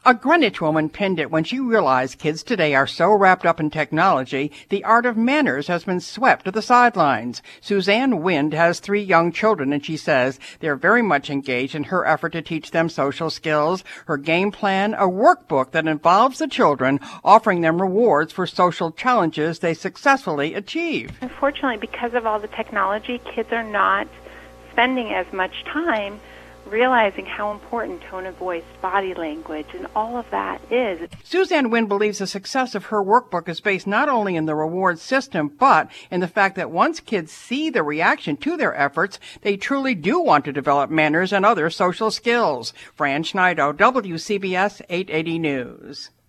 A Greenwich woman penned it when she realized kids today are so wrapped up in technology, the art of manners has been swept to the sidelines. Suzanne Wind has 3 young children, and she says they're very much engaged in her effort to teach them social skills. Her game plan, a workbook that involves the children, offering them rewards for social challenges they successfully achieve. Unfortunately, because of all the technology, kids are not spending as much time realizing how important tone of voice, body language, and all of that is. Suzanne Wind believes the success of her workbook is based not only in the reward system, but in the fact that once kids see the reaction to their efforts, they truly do want to develop manners and other social skills. Fran Schneider, WCBS 880 News.